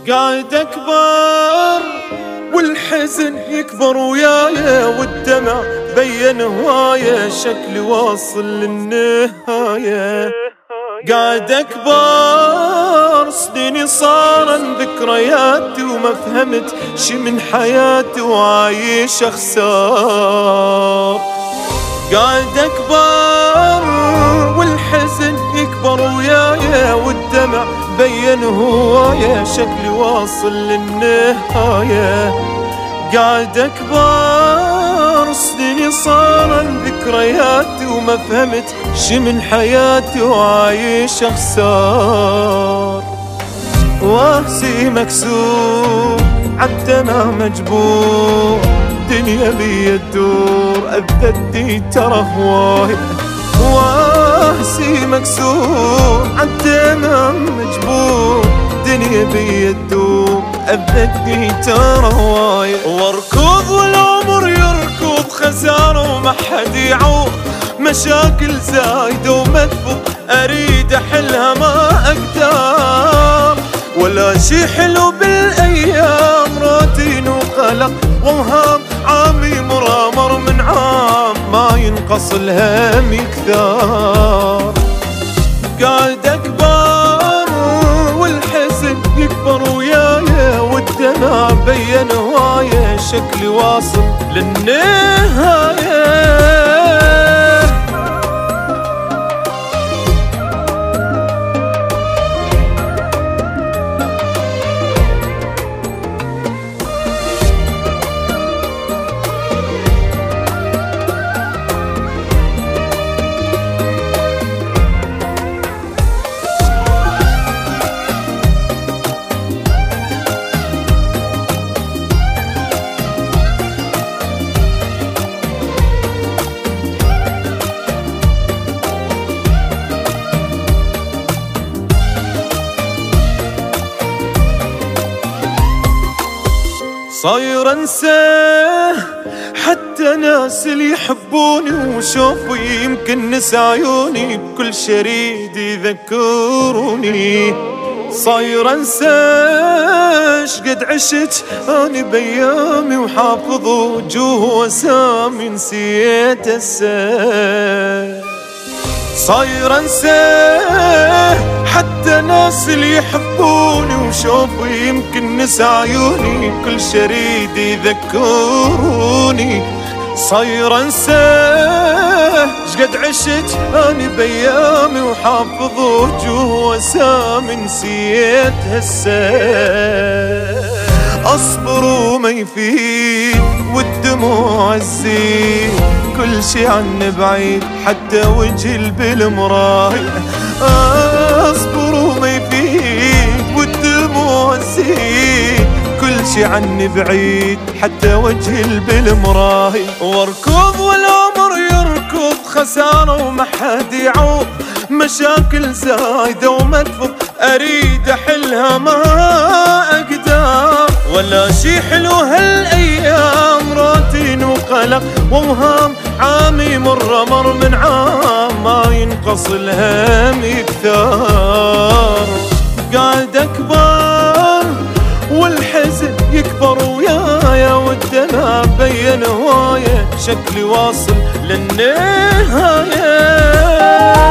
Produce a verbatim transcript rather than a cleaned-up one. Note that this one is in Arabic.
قاعد أكبر والحزن يكبر وياي، والدمع بين هواية، شكلي واصل للنهاية. قاعد أكبر سنيني صارن ذكرياتي، وما فهمت شي من حياتي، وعايش أخسار. قاعد أكبر والحزن يكبر وياي، والدمع بين هواية، شكلي واصل للنهاية. قاعد أكبر سنيني صارن ذكرياتي، وما فهمت شي من حياتي، وعايش أخسار. واسي مكسور عالدمع مجبور، دنيا بي تدور أبدتي ترى هواي. واسي مكسور عالدمع مجبور، دنيا بي تدور أبدتي ترى هواي. واركض والعمر يركض خسارة، وما حد يعوض مشاكل زايدة ومدفوق، أريد أحلها ما أقدر. ولا شي حلو بالأيام، روتين وقلق ووهام، عامي مرامر من عام، ما ينقص الهم يكثر. قاعد أكبر والحزن يكبر وياي، والدمع بين هواية، شكلي واصل للنهاية. صاير انساه حتى ناس اللي يحبوني، وشوفي يمكن نسى عيوني، بكل شريد يذكروني. صاير انساه شقد عشت اني بايامي، وحافظ وجوه واسامي نسيت الساه. صاير انساه حتى ناس اللي يحبوني، وشوفي يمكن نسى عيوني، كل شريد يذكروني. صاير انساه شقد عشت اني بايامي، وحافظ وجوه واسامي نسيت هسه. اصبر وما يفيد والدموع تزيد، كل شي عني بعيد حتى وجه بالمراية. اصبر وما يفيد والدموع تزيد، كل شي عني بعيد حتى وجه بالمراية. واركض والعمر يركض خسارة، وما حد يعوض مشاكل زايدة ومدفوق، أريد أحلها ما أقدر. ولا شي حلو هالأيام، روتين وقلق ووهام، عامي مر مر من عام، ما ينقص الهم يكثر. قاعد أكبر والحزن يكبر وياي، والدمع بين هواية، شكلي واصل للنهاية.